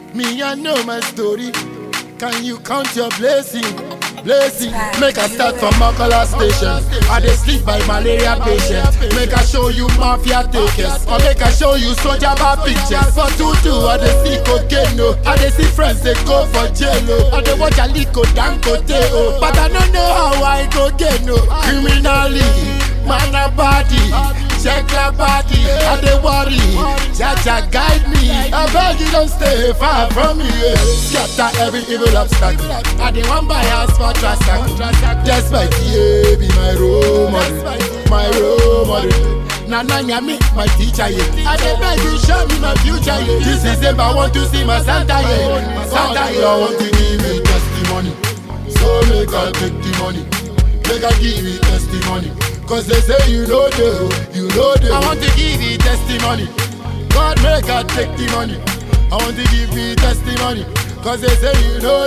Me, I know my story. Can you count your blessing? Blessing. Make I start from Makala station. I dey sleep by malaria patient. Make I show you mafia takers, or make I show you soldier bar pictures. For tutu, I dey see cocaine, no. I dey see friends they go for jail, oh. I dey watch Aliko Dangote, oh. But I don't know how I go get no. Criminally, man a body. Check your body, I dey worry. Jaja guide me. I beg you don't stay far from me. Scatter every evil obstacle. I dey one by house for transaction. Despite yeah, be my role model, my role model. Nana Nyami, my teacher, yeah. I dey beg you show me my future, yeah. This is if I want to see my Santa, yeah. Santa, yeah. I want to give me testimony, so make I take the money. Make I give me testimony. Cause they say you know the I want to give you testimony. God make I take the money. I want to give you testimony. Cause they say you know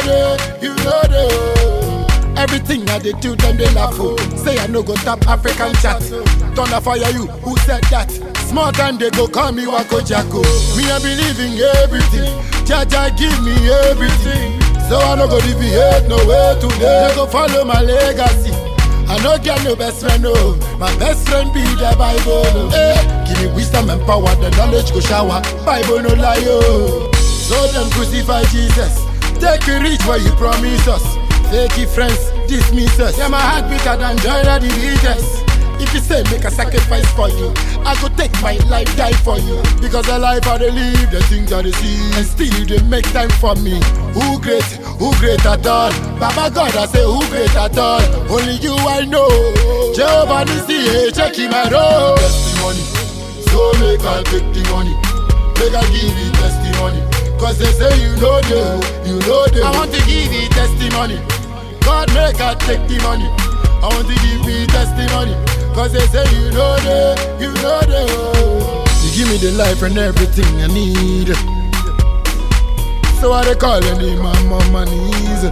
the everything I they do them they laugh for. Say I no go tap African chat. Thunder fire you, who said that? Small time they go call me Wako Jacko. Me I believe in everything. Jaja give me everything. So I no go deviate no way today. They go follow my legacy. I no get no best friend, no. My best friend be the Bible, no. Give me wisdom and power, the knowledge go shower. Bible no lie, oh. So them crucify Jesus. Take a reach where you promise us. Fake it friends, dismiss us. Yeah, my heart bigger than joy of the leaders. If you say make a sacrifice for you, I go take my life, die for you. Because the life I dey live, the things I dey see, and still they make time for me. Who great at all? Baba God, I say who great at all? Only you I know. Jehovah Nissi, checking my road. Testimony, so make I take the money. Make I give you testimony. Cause they say you know the I want to give you testimony. God make I take the money. I want to give you testimony. Cause they say you know the you give me the life and everything I need. So I they calling him my mama knees.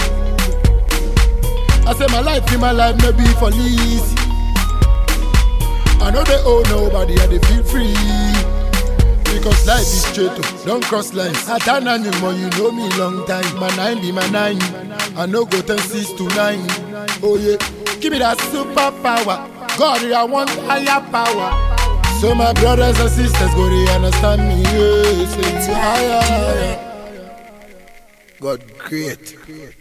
I say my life no be for lease. I know they owe nobody and they feel free. Because life is straight, don't cross lines. I turn on you more, you know me long time. My 9 be my 9. I no go turn 6 to 9. Oh yeah, give me that superpower. God, I want higher power. So my brothers and sisters go they understand me. Yeah, say higher. God create.